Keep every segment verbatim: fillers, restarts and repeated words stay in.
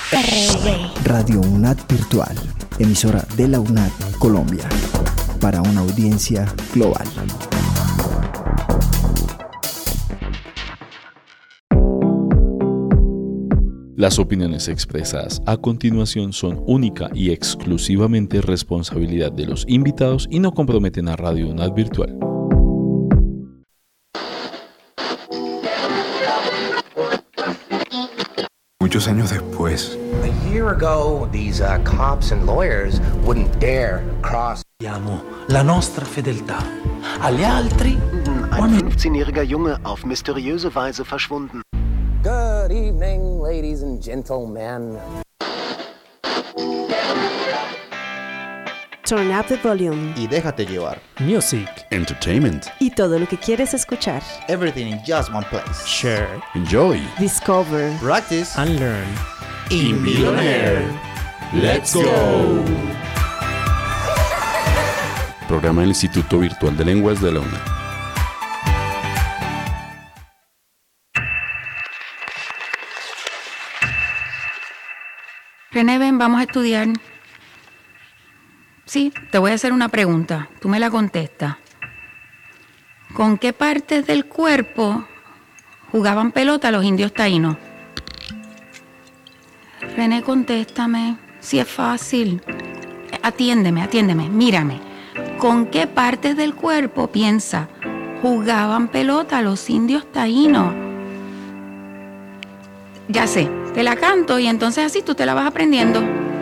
R V. Radio UNAD Virtual, emisora de la UNAD Colombia, para una audiencia global. Las opiniones expresadas a continuación son única y exclusivamente responsabilidad de los invitados y no comprometen a Radio UNAD Virtual. Muchos años después. A year ago, these uh, cops and lawyers wouldn't dare cross. Abbiamo la nostra fedeltà. Agli altri. Ein fünfzehnjähriger Junge auf mysteriöse Weise verschwunden. Good evening, ladies and gentlemen. Turn up the volume. Y déjate llevar. Music. Entertainment. Y todo lo que quieres escuchar. Everything in just one place. Share. Enjoy. Discover. Practice. And learn. In Billionaire. Let's go. Programa del Instituto Virtual de Lenguas de la UNAD. René, ven, vamos a estudiar. Sí, te voy a hacer una pregunta. Tú me la contestas. ¿Con qué partes del cuerpo jugaban pelota los indios taínos? René, contéstame. Si es fácil. Atiéndeme, atiéndeme, mírame. ¿Con qué partes del cuerpo, piensa, jugaban pelota los indios taínos? Ya sé, te la canto y entonces así tú te la vas aprendiendo.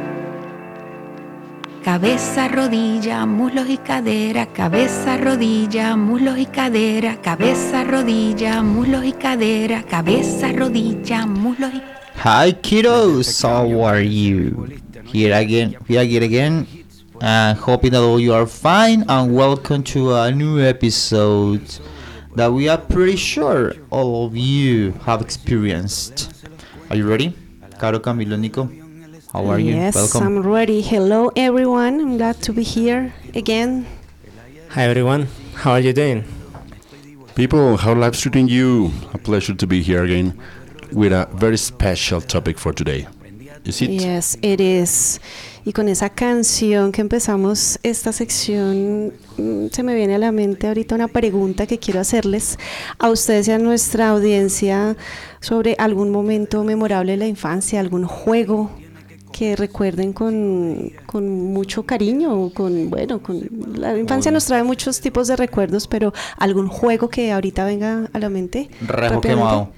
Cabeza, rodilla, muslos y cadera, cabeza, rodilla, muslos y cadera, cabeza, rodilla, muslos y cadera, cabeza, rodilla, muslos y... Hi kiddos, how are you? Here again, here again again, and hoping that all you are fine, and welcome to a new episode that we are pretty sure all of you have experienced. Are you ready? Caro, Camilo, Nico, how are you? Yes, Welcome. I'm ready. Hello, everyone. I'm glad to be here again. Hi everyone, how are you doing? People, how life's treating you? A pleasure to be here again with a very special topic for today. Is it? Yes, it is. Y con esa canción que empezamos esta sección, mm, se me viene a la mente ahorita una pregunta que quiero hacerles a ustedes y a nuestra audiencia sobre algún momento memorable de la infancia, algún juego que recuerden con, con mucho cariño, con, bueno, con la infancia nos trae muchos tipos de recuerdos, pero algún juego que ahorita venga a la mente. Rejo quemado.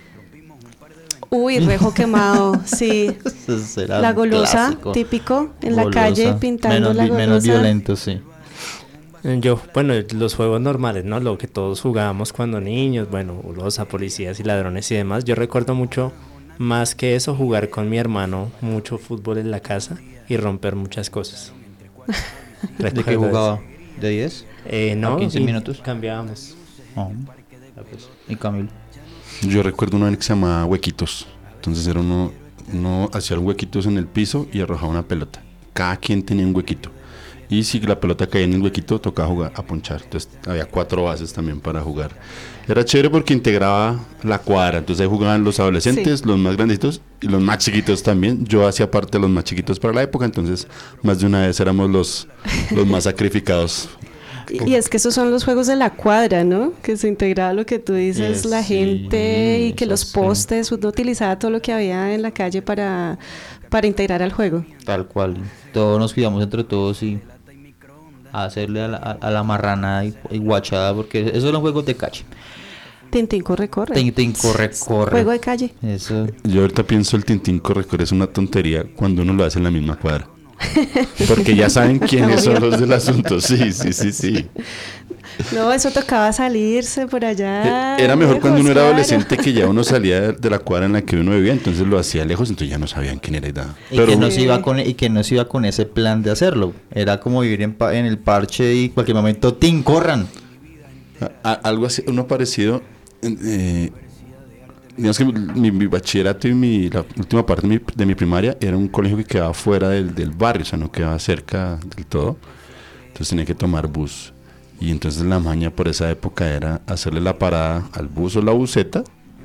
Uy, rejo quemado, sí. La golosa, clásico. Típico, en golosa. La calle pintando menos, la golosa. Menos violento, sí. Yo, bueno, los juegos normales, ¿no? Lo que todos jugábamos cuando niños, bueno, golosa, policías y ladrones y demás. Yo recuerdo mucho, más que eso, jugar con mi hermano, mucho fútbol en la casa y romper muchas cosas. ¿De qué jugaba? ¿De diez? Eh, no, ¿A quince minutos? Cambiábamos. Oh. ¿Y Camilo? Yo recuerdo una que se llamaba huequitos. Entonces era uno, uno hacía huequitos en el piso y arrojaba una pelota. Cada quien tenía un huequito. Y si la pelota caía en el huequito, tocaba jugar a ponchar. Entonces había cuatro bases también para jugar. Era chévere porque integraba la cuadra. Entonces ahí jugaban los adolescentes, sí, los más grandecitos y los más chiquitos también. Yo hacía parte de los más chiquitos para la época. Entonces más de una vez éramos los, los más sacrificados. Y, y es que esos son los juegos de la cuadra, ¿no? Que se integraba lo que tú dices, yes, la gente, sí, y que los postes, sí, uno utilizaba todo lo que había en la calle para, para integrar al juego. Tal cual. Todos nos cuidamos entre todos y a hacerle a la, a, a la marrana y, y guachada, porque esos son juegos de calle. Tintín corre, corre. Tintín corre, corre. Juego de calle. Eso. Yo ahorita pienso el tintín corre, corre es una tontería cuando uno lo hace en la misma cuadra. Porque ya saben quiénes son los del asunto. Sí, sí, sí, sí. No, eso tocaba salirse por allá. Era mejor lejos, cuando uno era claro. adolescente, que ya uno salía de la cuadra en la que uno vivía, entonces lo hacía lejos, entonces ya no sabían quién era y nada. Y, Pero, que no se iba con, y que no se iba con ese plan de hacerlo. Era como vivir en, pa, en el parche y en cualquier momento ¡tin! Corran. A, a, algo así, uno parecido. Eh, digamos que mi, mi bachillerato y mi, la última parte de mi, de mi primaria era un colegio que quedaba fuera del, del barrio, o sea, no quedaba cerca del todo. Entonces tenía que tomar bus. Y entonces la maña por esa época era hacerle la parada al bus o la buseta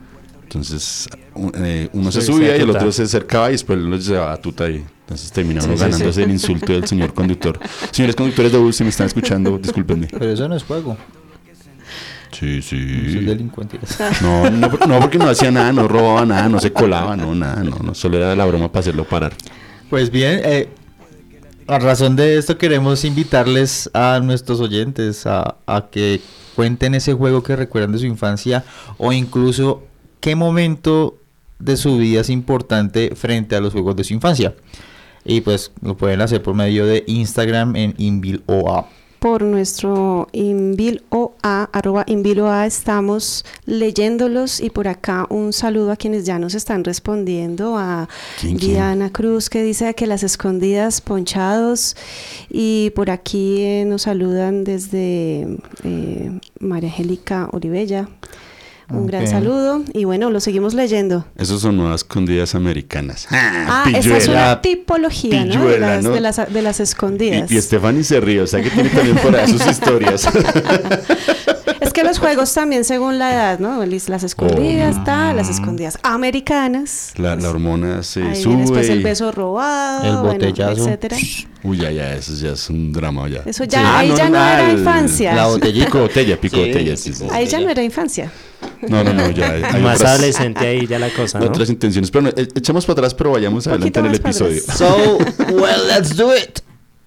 Entonces un- eh, uno se Sí, subía sí, y el tuta. otro se acercaba y después lo llevaba a tuta y entonces terminamos Sí, sí, ganándose sí. el insulto del señor conductor. Señores conductores de bus, si me están escuchando, discúlpenme. Pero eso no es juego. Sí, Eso es sí. delincuente. No, no, no, porque no hacía nada, no robaba nada, no se colaba, no, nada, no, no, solo era la broma para hacerlo parar. Pues bien, eh, a razón de esto queremos invitarles a nuestros oyentes a, a que cuenten ese juego que recuerdan de su infancia o incluso qué momento de su vida es importante frente a los juegos de su infancia. Y pues lo pueden hacer por medio de Instagram en InvilleOA. Por nuestro InvilleOA, arroba InvilleOA, estamos leyéndolos y por acá un saludo a quienes ya nos están respondiendo, a ¿Quién, quién? Diana Cruz que dice que las escondidas ponchados y por aquí eh, nos saludan desde eh, María Angélica Olivella. Un gran Ok. saludo y bueno, lo seguimos leyendo. Esos son nuevas escondidas americanas. Ah, esa es pilluela. una tipología, ¿no? De Pilluela, las, ¿no? de las, de las escondidas. Y, y Stephanie se ríe, o sea que tiene también por ahí sus historias. Es que los juegos también según la edad, ¿no? Lis- Las escondidas, Oh. tal, las escondidas americanas. La, la hormona se Ahí sube. viene después el y- beso robado, El bueno, botellazo. etcétera. Uy, ya, ya, eso ya es un drama ya. Eso ya, ahí ya no ah, era el- infancia. La botellita. Pico botella, pico Sí, botella, sí, sí. pico Ahí ya no era infancia. No, no, no, ya. hay Más otras- adolescente ahí ya la cosa, ¿no? Otras intenciones. Pero no, e- echamos para atrás, pero vayamos Un adelante poquito en el más para episodio. atrás. So, well, let's do it.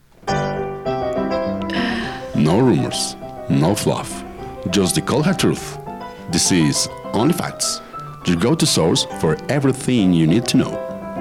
No rumors, no fluff, just the cold hard truth. This is Only Facts, your go-to source for everything you need to know.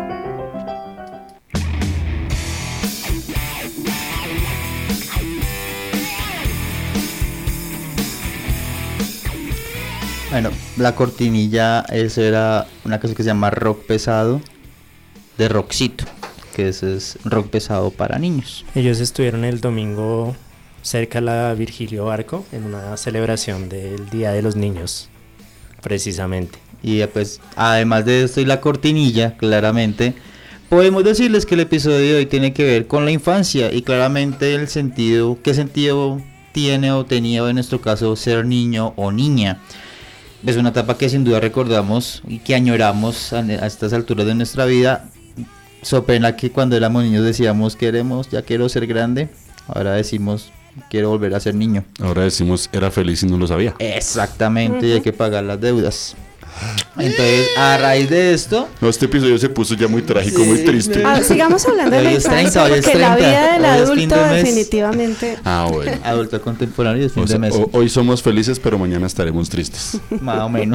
Bueno, la cortinilla, eso era una cosa que se llama rock pesado de Roxito, que ese es rock pesado para niños. Ellos estuvieron el domingo cerca a la Virgilio Barco en una celebración del Día de los Niños, precisamente. Y eh, pues, además de esto y la cortinilla, claramente, podemos decirles que el episodio de hoy tiene que ver con la infancia y claramente el sentido, qué sentido tiene o tenía en nuestro caso ser niño o niña. Es una etapa que sin duda recordamos y que añoramos a, a estas alturas de nuestra vida. So pena que cuando éramos niños decíamos queremos, ya quiero ser grande. Ahora decimos quiero volver a ser niño. Ahora decimos, era feliz y no lo sabía. Exactamente, y hay que pagar las deudas. Entonces, a raíz de esto, No, este episodio se puso ya muy trágico, Sí, muy triste. Ah, sigamos hablando de la Hoy es infancia, treinta, hoy es porque la treinta, vida del hoy es fin adulto de mes. definitivamente... Ah, bueno. adulto contemporáneo, es fin O sea, de mes. ho- hoy somos felices, pero mañana estaremos tristes. Más o menos.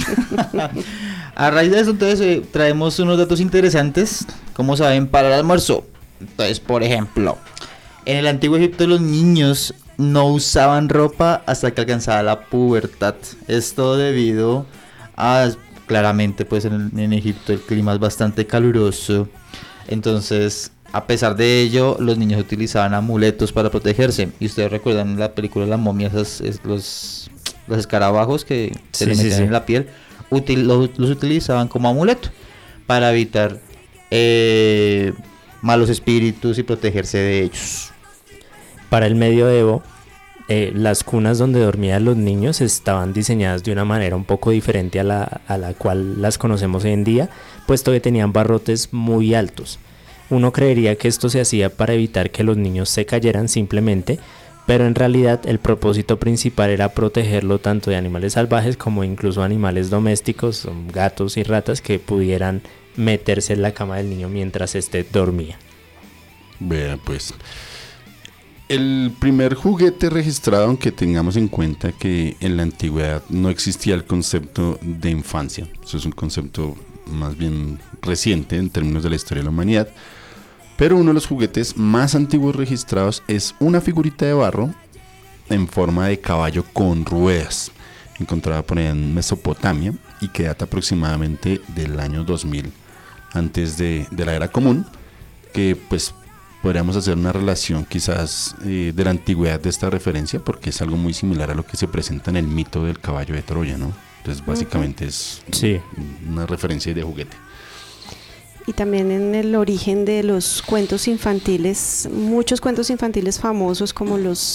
A raíz de eso, entonces, eh, traemos unos datos interesantes, como saben, para el almuerzo. Entonces, por ejemplo, en el antiguo Egipto los niños no usaban ropa hasta que alcanzaba la pubertad. Esto debido a, claramente, pues en, en Egipto el clima es bastante caluroso. Entonces, a pesar de ello, los niños utilizaban amuletos para protegerse. Y ustedes recuerdan la película La momia, esas, es los, los escarabajos que se Sí, le sí, metían sí. en la piel, util- los, los utilizaban como amuleto para evitar eh, malos espíritus y protegerse de ellos. Para el medioevo, eh, las cunas donde dormían los niños estaban diseñadas de una manera un poco diferente a la, a la cual las conocemos hoy en día, puesto que tenían barrotes muy altos. Uno creería que esto se hacía para evitar que los niños se cayeran simplemente, pero en realidad el propósito principal era protegerlo tanto de animales salvajes como incluso animales domésticos, um, gatos y ratas que pudieran meterse en la cama del niño mientras éste dormía. Vea, pues. El primer juguete registrado, aunque tengamos en cuenta que en la antigüedad no existía el concepto de infancia. Eso es un concepto más bien reciente en términos de la historia de la humanidad. Pero uno de los juguetes más antiguos registrados es una figurita de barro en forma de caballo con ruedas, encontrada por ahí en Mesopotamia y que data aproximadamente del año dos mil antes de, de la era común, que pues podríamos hacer una relación quizás eh, de la antigüedad de esta referencia porque es algo muy similar a lo que se presenta en el mito del caballo de Troya, ¿no? Entonces básicamente es Sí. una referencia de juguete. Y también en el origen de los cuentos infantiles, muchos cuentos infantiles famosos como los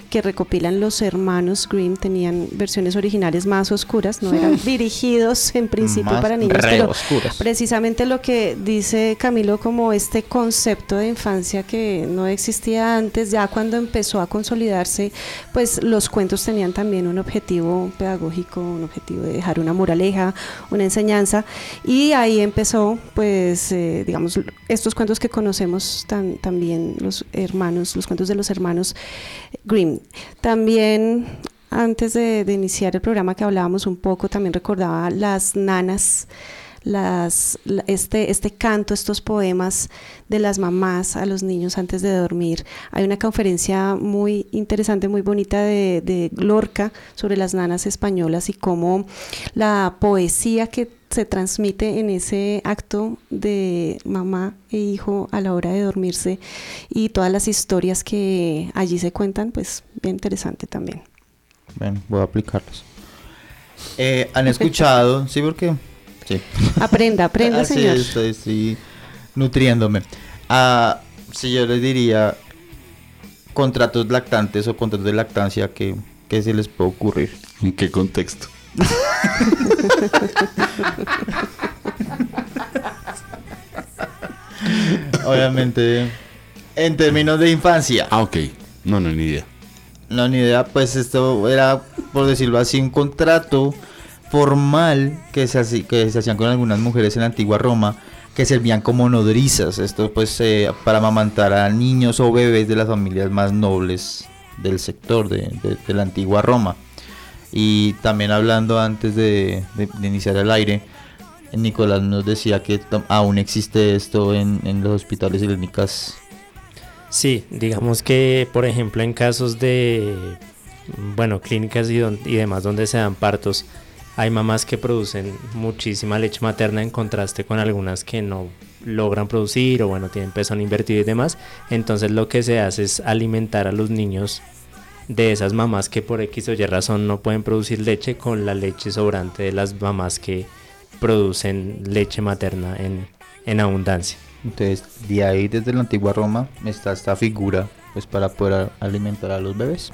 que recopilan los hermanos Grimm tenían versiones originales más oscuras, no eran dirigidos en principio Más para niños, re pero oscuras. precisamente lo que dice Camilo, como este concepto de infancia que no existía antes, ya cuando empezó a consolidarse, pues los cuentos tenían también un objetivo pedagógico, un objetivo de dejar una moraleja, una enseñanza, y ahí empezó, pues, eh, digamos, estos cuentos que conocemos tan, también los hermanos, los cuentos de los hermanos Grimm. También, antes de, de iniciar el programa que hablábamos un poco, también recordaba las nanas, las, la- este, este canto, estos poemas de las mamás a los niños antes de dormir. Hay una conferencia muy interesante, muy bonita de, de Lorca sobre las nanas españolas y cómo la poesía que se transmite en ese acto de mamá e hijo a la hora de dormirse y todas las historias que allí se cuentan, pues bien interesante también. Bueno, voy a aplicarlos. Eh, ¿Han escuchado? Sí, porque... Sí. Aprenda, aprenda, Así señor. es, estoy, estoy nutriéndome. Ah, si yo les diría contratos lactantes o contratos de lactancia, ¿qué, qué se les puede ocurrir? ¿En qué contexto? Obviamente, en términos de infancia. Ah, ok. No, no, ni idea. No, ni idea, pues esto era, por decirlo así, un contrato formal que se, haci- que se hacían con algunas mujeres en la antigua Roma, que servían como nodrizas. Esto pues eh, para amamantar a niños o bebés de las familias más nobles del sector de, de- de la antigua Roma. Y también hablando antes de, de- de iniciar el aire, Nicolás nos decía que to- aún existe esto en, en los hospitales y clínicas. Sí, digamos que, por ejemplo, en casos de, bueno, clínicas y, don- y demás donde se dan partos, hay mamás que producen muchísima leche materna en contraste con algunas que no logran producir o, bueno, tienen pezón invertido y demás. Entonces lo que se hace es alimentar a los niños de esas mamás que por X o Y razón no pueden producir leche con la leche sobrante de las mamás que producen leche materna en, en abundancia. Entonces, de ahí desde la antigua Roma está esta figura pues para poder alimentar a los bebés.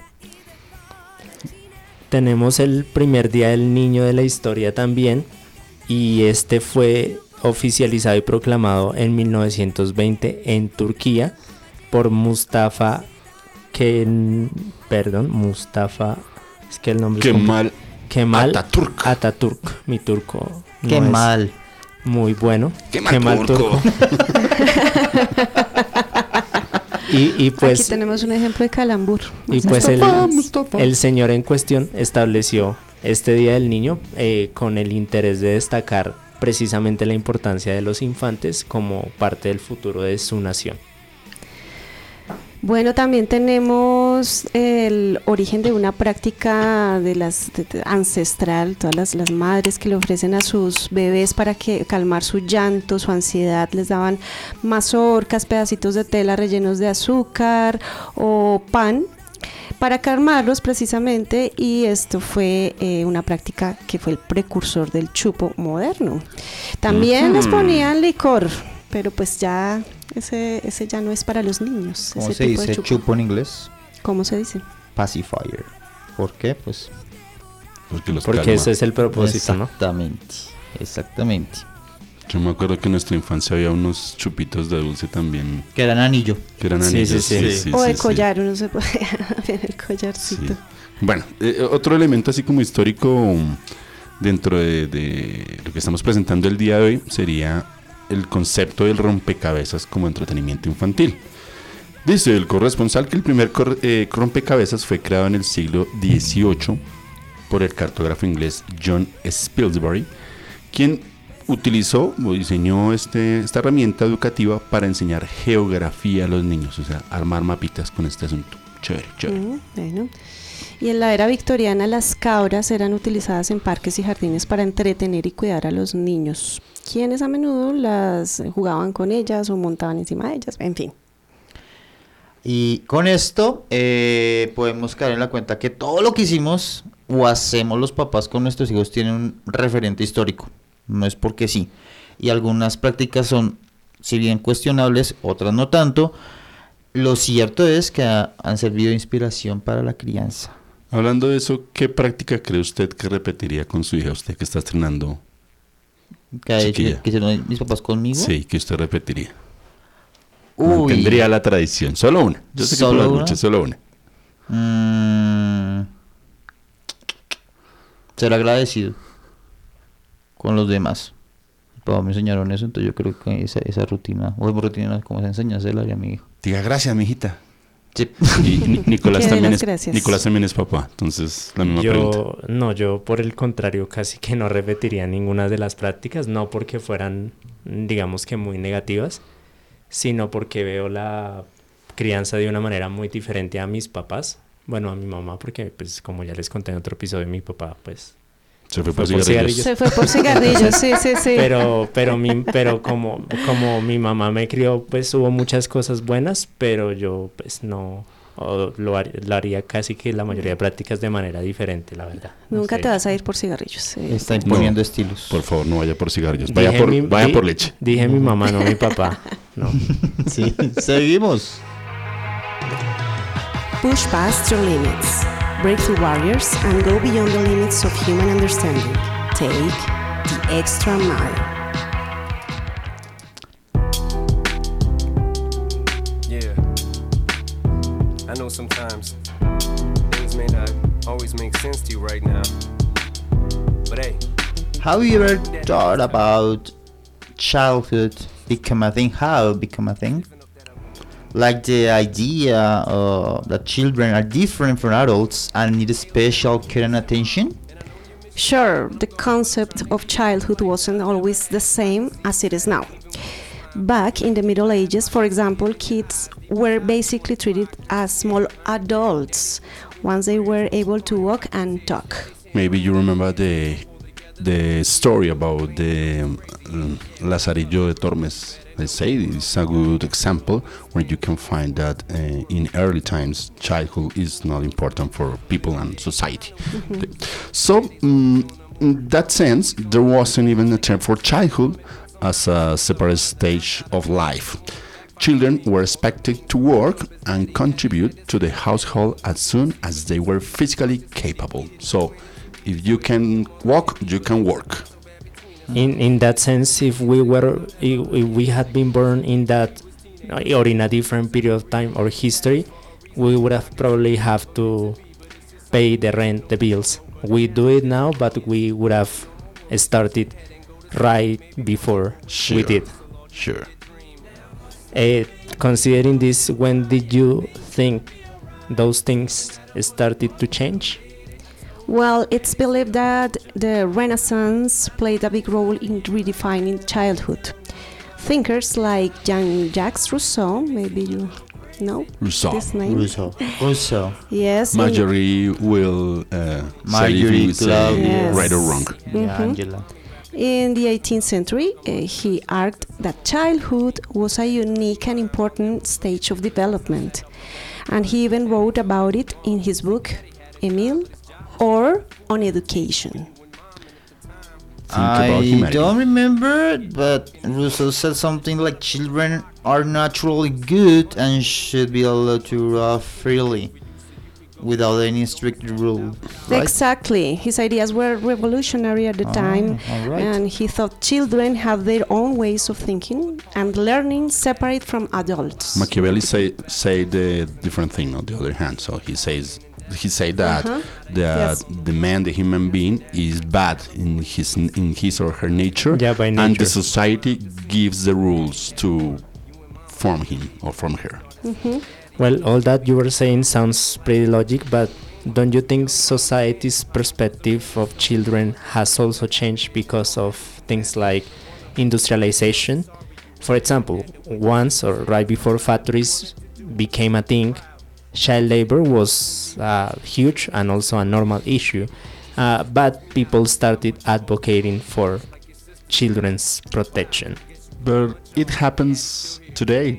Tenemos el primer día del niño de la historia también, y este fue oficializado y proclamado en mil novecientos veinte en Turquía por Mustafa Ken, perdón, Mustafa, es que el nombre es Kemal Kemal Atatürk. Atatürk, mi turco no Qué es mal. muy bueno. Kemal turco. y, y pues Aquí tenemos un ejemplo de calambur. Y pues el, el señor en cuestión estableció este Día del Niño eh, con el interés de destacar precisamente la importancia de los infantes como parte del futuro de su nación. Bueno, también tenemos el origen de una práctica de las de- de- ancestral, todas las, las madres que le ofrecen a sus bebés para que calmar su llanto, su ansiedad, les daban mazorcas, pedacitos de tela rellenos de azúcar o pan para calmarlos precisamente, y esto fue eh, una práctica que fue el precursor del chupo moderno. También les ponían licor, pero pues ya ese ese ya no es para los niños. ¿Cómo ese se tipo de dice chupo en inglés? ¿Cómo se dice? Pacifier. ¿Por qué? Pues Porque los Porque calma. ese es el propósito, ¿no? exactamente, exactamente. Yo me acuerdo que en nuestra infancia había unos chupitos de dulce también, Que eran anillo. que eran Sí, anillos. sí, sí. O de sí, sí. collar, uno se puede ver el collarcito. Sí. Bueno, eh, otro elemento así como histórico um, dentro de, de lo que estamos presentando el día de hoy sería el concepto del rompecabezas como entretenimiento infantil. Dice el corresponsal que el primer cor- eh, rompecabezas fue creado en el siglo dieciocho por el cartógrafo inglés John Spilsbury, quien utilizó o diseñó este, esta herramienta educativa para enseñar geografía a los niños, o sea, armar mapitas con este asunto. Chévere, chévere. Mm, bueno. Y en la era victoriana las cabras eran utilizadas en parques y jardines para entretener y cuidar a los niños, quienes a menudo las eh, jugaban con ellas o montaban encima de ellas, en fin. Y con esto eh, podemos caer en la cuenta que todo lo que hicimos o hacemos los papás con nuestros hijos tiene un referente histórico. No es porque sí. Y algunas prácticas son, si bien cuestionables, otras no tanto. lo cierto es que han servido de inspiración para la crianza. Hablando de eso, ¿qué práctica cree usted que repetiría con su hija, usted que está estrenando? Que ha hecho, Chiquilla. que hicieron mis papás conmigo. Sí, que usted repetiría. Uy. Mantendría la tradición. Solo una. Yo sé que ¿Solo tú una? muchas, solo una. Mm, ser agradecido con los demás. Mis papás me enseñaron eso, entonces yo creo que esa, esa rutina, o rutina como se enseña a hacerla a mi hijo. Diga gracias, mijita. Sí. Y Ni- Nicolás, Que dé también las es, gracias. Nicolás también es papá, entonces la misma pregunta. Yo, no, yo por el contrario casi que no repetiría ninguna de las prácticas, no porque fueran, digamos que muy negativas, sino porque veo la crianza de una manera muy diferente a mis papás. Bueno, a mi mamá, porque pues como ya les conté en otro episodio, mi papá pues Se fue fue por por cigarrillos. Se fue por cigarrillos, sí, sí, sí. Pero, pero, mi, pero como, como mi mamá me crió, pues hubo muchas cosas buenas, pero yo pues no, o lo, har- lo haría casi que la mayoría de prácticas de manera diferente, la verdad. No Nunca sé. te vas a ir por cigarrillos. sí. Está imponiendo No. estilos. Por favor, no vaya por cigarrillos. Vaya Dije por, mi- vaya di- por leche. Dije mi mamá, no mi papá. No. Sí, seguimos. Push past your limits. Break through barriers and go beyond the limits of human understanding. Take the extra mile. Yeah. I know sometimes things may not always make sense to you right now. But hey, Have you ever thought about childhood become a thing? How it become a thing? Like the idea uh, that children are different from adults and need special care and attention? Sure, the concept of childhood wasn't always the same as it is now. Back in the Middle Ages, for example, kids were basically treated as small adults once they were able to walk and talk. Maybe you remember the the story about the um, Lazarillo de Tormes. They say it's a good example where you can find that uh, in early times childhood is not important for people and society. The- So um, in that sense, there wasn't even a term for childhood as a separate stage of life. Children were expected to work and contribute to the household as soon as they were physically capable. So if you can walk, you can work. In in that sense, if we were, if, if we had been born in that, uh, or in a different period of time or history, we would have probably have to pay the rent, the bills. We do it now, but we would have started right before Sure. we did. Sure. Uh, considering this, when did you think those things started to change? Well, it's believed that the Renaissance played a big role in redefining childhood. Thinkers like Jean-Jacques Rousseau, maybe you know Rousseau. this name. Rousseau. Rousseau. Yes. in- Marjorie will uh, say if Marjorie you say Claudia. Yes. right or wrong. Yeah, Mhm. Angela. In the eighteenth century, uh, he argued that childhood was a unique and important stage of development. And he even wrote about it in his book, Emile, or On Education. about I humanity. don't remember, but Rousseau said something like children are naturally good and should be allowed to grow freely without any strict rule. Right? Exactly. His ideas were revolutionary at the Ah, time, all right. and he thought children have their own ways of thinking and learning separate from adults. Machiavelli say say the different thing on the other hand. So he says he said that Uh-huh. that Yes. the man, the human being, is bad in his in his or her nature, Yeah, by and nature. the society gives the rules to form him or form her. Mhm. Well, all that you were saying sounds pretty logic, but don't you think society's perspective of children has also changed because of things like industrialization? For example, once or right before factories became a thing, child labor was uh, huge and also a normal issue, uh, but people started advocating for children's protection. But it happens today.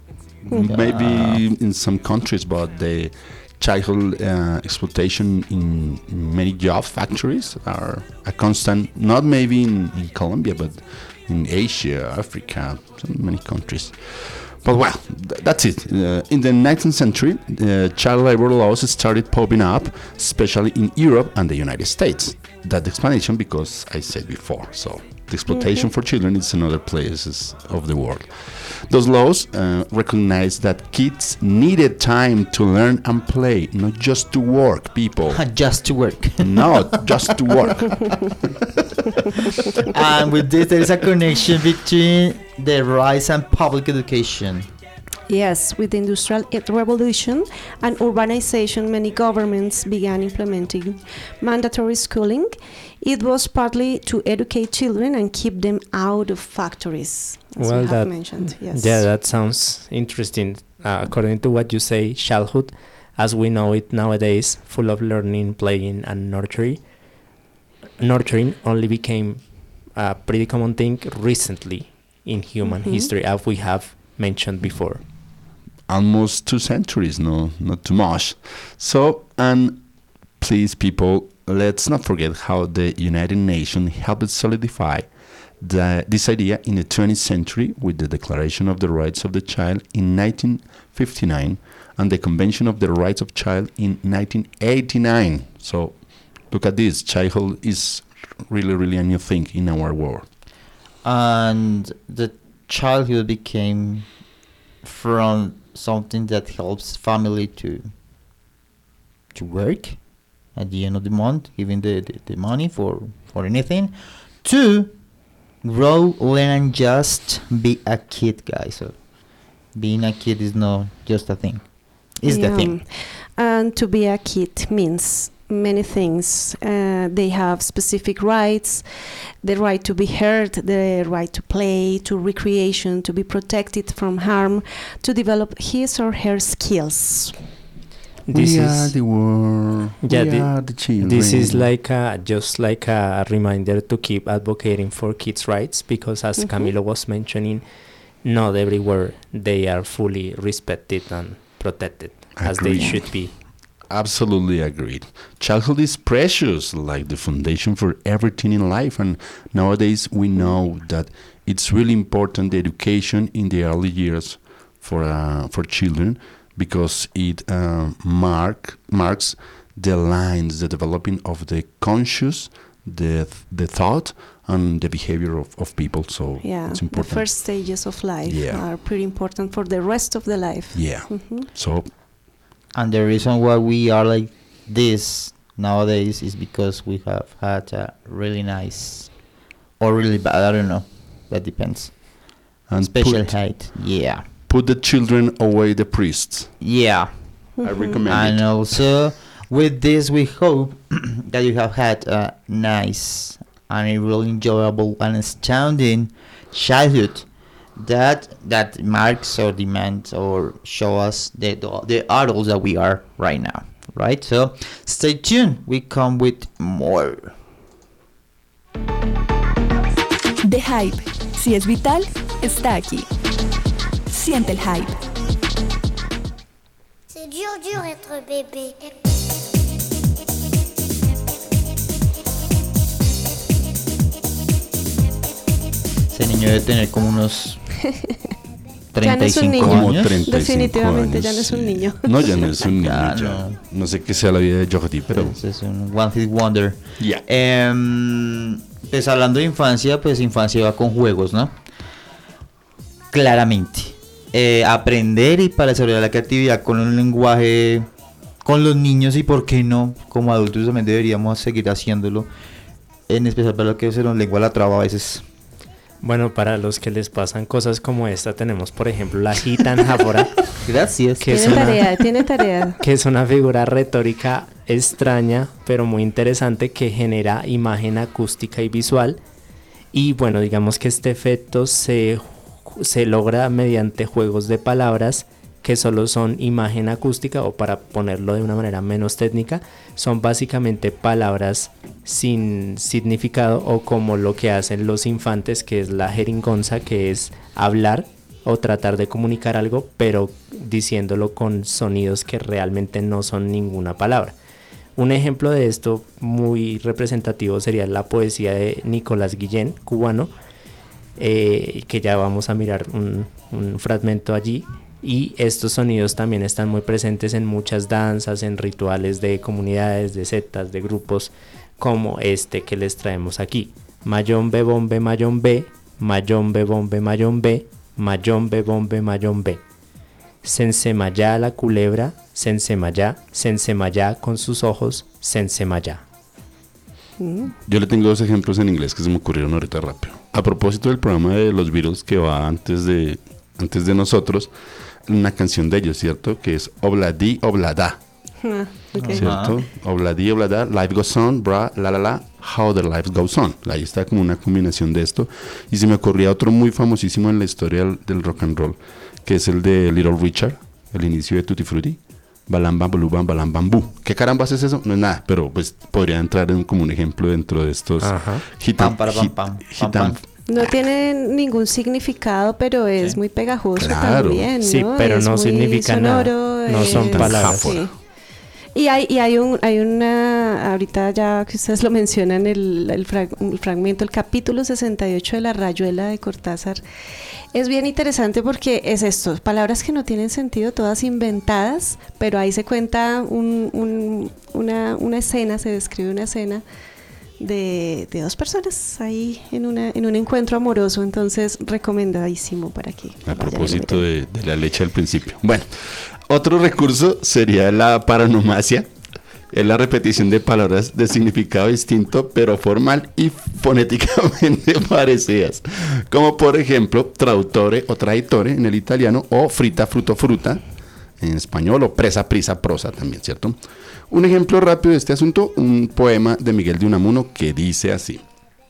Maybe in some countries, but the childhood uh, exploitation in many job factories are a constant. Not maybe in, in Colombia, but in Asia, Africa, so many countries. But well, th- that's it. Uh, in the nineteenth century, uh, child labor laws started popping up, especially in Europe and the United States. That explanation because I said before. So the exploitation Mhm. for children is in other places of the world. Those laws uh, recognize that kids needed time to learn and play, not just to work, people. Just to work. No, just to work. And with this, there is a connection between the rise and public education. Yes, with the Industrial Revolution and urbanization, many governments began implementing mandatory schooling. It was partly to educate children and keep them out of factories, as Well, you have that mentioned. Yes. yeah, that sounds interesting. Uh, according to what you say, childhood, as we know it nowadays, full of learning, playing, and nurturing, nurturing only became a pretty common thing recently in human Mhm. history, as we have mentioned before. Almost two centuries, no, not too much. So, and please, people, let's not forget how the United Nations helped solidify the, this idea in the twentieth century with the Declaration of the Rights of the Child in nineteen fifty-nine and the Convention of the Rights of Child in nineteen eighty-nine. So, look at this. Childhood is really, really a new thing in our world. And the childhood became from something that helps family to to work at the end of the month, giving the, the, the money for, for anything, to grow, learn, and just be a kid, guys. So being a kid is not just a thing. It's the Yeah. thing. And to be a kid means many things. Uh, they have specific rights, the right to be heard, the right to play, to recreation, to be protected from harm, to develop his or her skills. This we is- are the world. Yeah, we thi- are the children. This is like a, just like a reminder to keep advocating for kids' rights, because as Mhm. Camilo was mentioning, not everywhere they are fully respected and protected as they Agreed. should be. Absolutely agreed. Childhood is precious, like the foundation for everything in life. And nowadays we know that it's really important, the education in the early years for uh, for children, because it uh, mark marks the lines, the developing of the conscious, the the thought, and the behavior of, of people. So Yeah, it's the important. first stages of life Yeah. are pretty important for the rest of the life. Yeah. Mhm. So And the reason why we are like this nowadays is because we have had a really nice or really bad, I don't know, that depends. And Special put- height, yeah. put the children away the priests. Yeah. I recommend And it. also, with this, we hope that you have had a nice and a really enjoyable and astounding childhood that that marks or demands or show us the, the the adults that we are right now, right? So stay tuned. We come with more. The Hype. Si es vital, está aquí. Siente el hype. C'est dur, dur être bébé. Ese niño debe tener como unos Ya no es un treinta y cinco niño. Como años. treinta y cinco Definitivamente años, ya no es un sí. niño. No, ya no es un niño. Ya ya. no. No sé qué sea la vida de Jordi, pero Ese es un one hit wonder. ya. Em, pues hablando de infancia, pues infancia va con juegos, ¿no? Claramente. Eh, aprender y para desarrollar la creatividad con un lenguaje con los niños, y por qué no, como adultos también deberíamos seguir haciéndolo. En especial para lo que se nos lengua la traba a veces. Bueno, para los que les pasan cosas como esta, tenemos por ejemplo la gitanjáfora. Gracias. Que es Tiene una- tarea, tiene tarea. que es una figura retórica extraña, pero muy interesante, que genera imagen acústica y visual. Y bueno, digamos que este efecto se, se logra mediante juegos de palabras que solo son imagen acústica, o para ponerlo de una manera menos técnica, son básicamente palabras sin significado, o como lo que hacen los infantes, que es la jeringonza, que es hablar o tratar de comunicar algo, pero diciéndolo con sonidos que realmente no son ninguna palabra. Un ejemplo de esto muy representativo sería la poesía de Nicolás Guillén, cubano, eh, que ya vamos a mirar un, un fragmento allí. Y estos sonidos también están muy presentes en muchas danzas, en rituales de comunidades, de sectas, de grupos, como este que les traemos aquí. Mayombe, bombe, mayombe, mayombe, bombe, mayombe, mayombe, bombe, mayombe. Sensemayá la culebra, sensemayá, sensemayá con sus ojos, sensemayá. Yo le tengo dos ejemplos en inglés que se me ocurrieron ahorita rápido. A propósito del programa de los Beatles que va antes de, antes de nosotros, una canción de ellos, ¿cierto? Que es Obladi Oblada. Ah, okay. ¿Cierto? Obladi Oblada, Life Goes On, bra, la la la, How the Life Goes On. Ahí está como una combinación de esto. Y se me ocurría otro muy famosísimo en la historia del, del rock and roll, que es el de Little Richard, el inicio de Tutti Frutti. Balam bam bam balam bambú. ¿Qué carambas es eso? No es nada, pero pues podría entrar en como un ejemplo dentro de estos hitam, pam, pam, pam, pam, pam. No tiene ningún significado, pero es sí. muy pegajoso claro. también, ¿no? Sí, pero es no significa sonoro, nada. No es, son palabras. Sí. Y hay, y hay un, hay una, ahorita ya que ustedes lo mencionan, el, el, frag, el fragmento, el capítulo sesenta y ocho de La Rayuela de Cortázar, es bien interesante porque es esto, palabras que no tienen sentido, todas inventadas, pero ahí se cuenta un, un, una, una escena, se describe una escena de, de dos personas ahí en, una, en un encuentro amoroso, entonces recomendadísimo para que... A propósito de, de la leche al principio. Bueno, otro recurso sería la paronomasia. Es la repetición de palabras de significado distinto, pero formal y fonéticamente parecidas. Como por ejemplo, traduttore o traditore en el italiano, o frita, fruto, fruta en español, o presa, prisa, prosa también, ¿cierto? Un ejemplo rápido de este asunto, un poema de Miguel de Unamuno que dice así.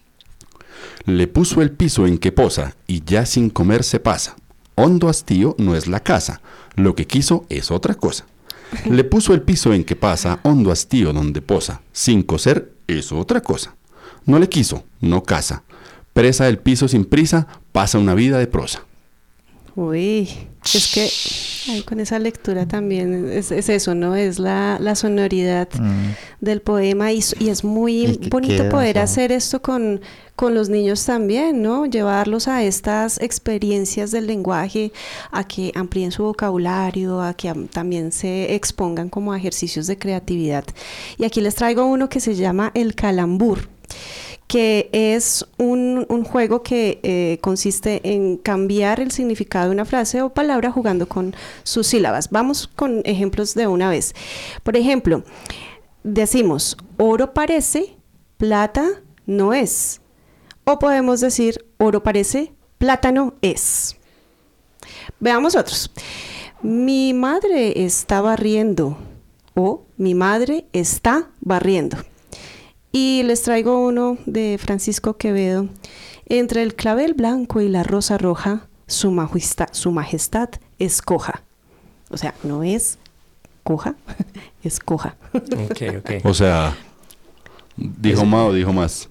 Le puso el piso en que posa, y ya sin comer se pasa. Hondo hastío no es la casa, lo que quiso es otra cosa. Le puso el piso en que pasa, hondo hastío donde posa, sin coser es otra cosa. No le quiso, no casa. Presa del piso sin prisa, pasa una vida de prosa. Uy, es que ay, con esa lectura también es, es eso, ¿no? Es la, la sonoridad mm. del poema y, y es muy es bonito queda, poder ¿no? hacer esto con, con los niños también, ¿no? Llevarlos a estas experiencias del lenguaje, a que amplíen su vocabulario, a que um, también se expongan como ejercicios de creatividad. Y aquí les traigo uno que se llama el calambur, que es un, un juego que eh, consiste en cambiar el significado de una frase o palabra jugando con sus sílabas. Vamos con ejemplos de una vez. Por ejemplo, decimos, oro parece, plata no es. O podemos decir, oro parece, plátano es. Veamos otros. Mi madre está barriendo, o mi madre está barriendo. Y les traigo uno de Francisco Quevedo. Entre el clavel blanco y la rosa roja, su majestad, su majestad es coja. O sea, no es coja, es coja. Okay, okay. O sea, dijo más o dijo más.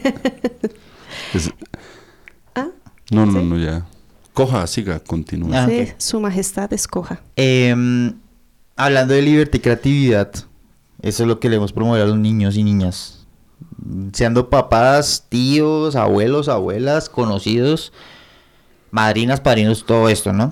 Es... ¿Ah? No, no, ¿sí? no, ya. Coja, siga, continúa. Ah, sí, okay. Su majestad es coja. Eh, hablando de libertad y creatividad, eso es lo que le hemos promover a los niños y niñas. Siendo papás, tíos, abuelos, abuelas, conocidos, madrinas, padrinos, todo esto, ¿no?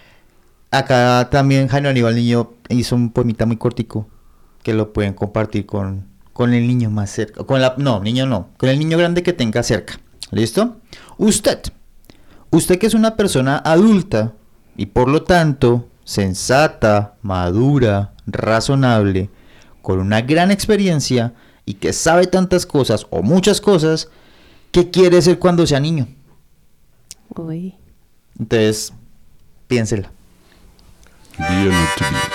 Acá también Jaime Aníbal Niño hizo un poemita muy cortico que lo pueden compartir con, con el niño más cerca. Con la, no, niño no, con el niño grande que tenga cerca. ¿Listo? Usted, usted que es una persona adulta y por lo tanto sensata, madura, razonable, con una gran experiencia y que sabe tantas cosas o muchas cosas, ¿qué quiere ser cuando sea niño? Uy. Entonces, piénsela. Be or not to be.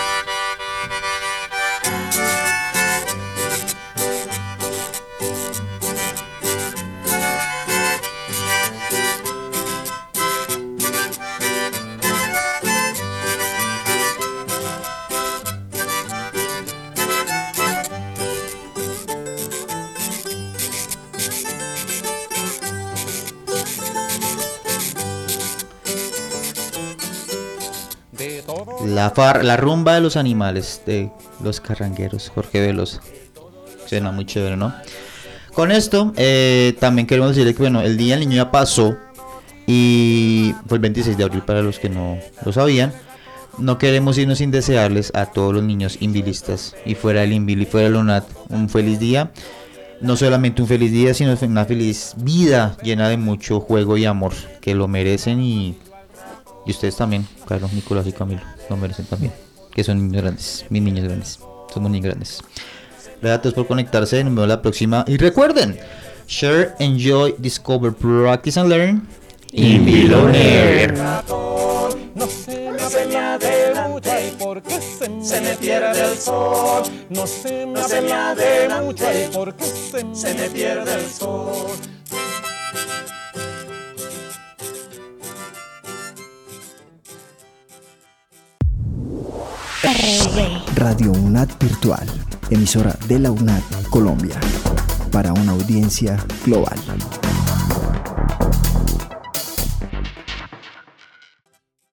La, far, la rumba de los animales de los carrangueros, Jorge Velosa. Suena muy chévere, ¿no? Con esto, eh, también queremos decirle que, bueno, el Día del Niño ya pasó. Y fue el veintiséis de abril para los que no lo sabían. No queremos irnos sin desearles a todos los niños invilistas y fuera del Inbil y fuera del UNAT un feliz día. No solamente un feliz día, sino una feliz vida llena de mucho juego y amor, que lo merecen y, y ustedes también, Carlos, Nicolás y Camilo, lo merecen también, que son niños grandes, mis niños grandes, somos niños grandes. Gracias a todos por conectarse, nos vemos la próxima y recuerden, share, enjoy, discover, practice and learn. Inbil On Air. No se me hace la debucha y porque se, se me pierde el sol. No se me hace la debucha y porque se, se me pierde el sol. Radio UNAT Virtual, emisora de la UNAT Colombia, para una audiencia global.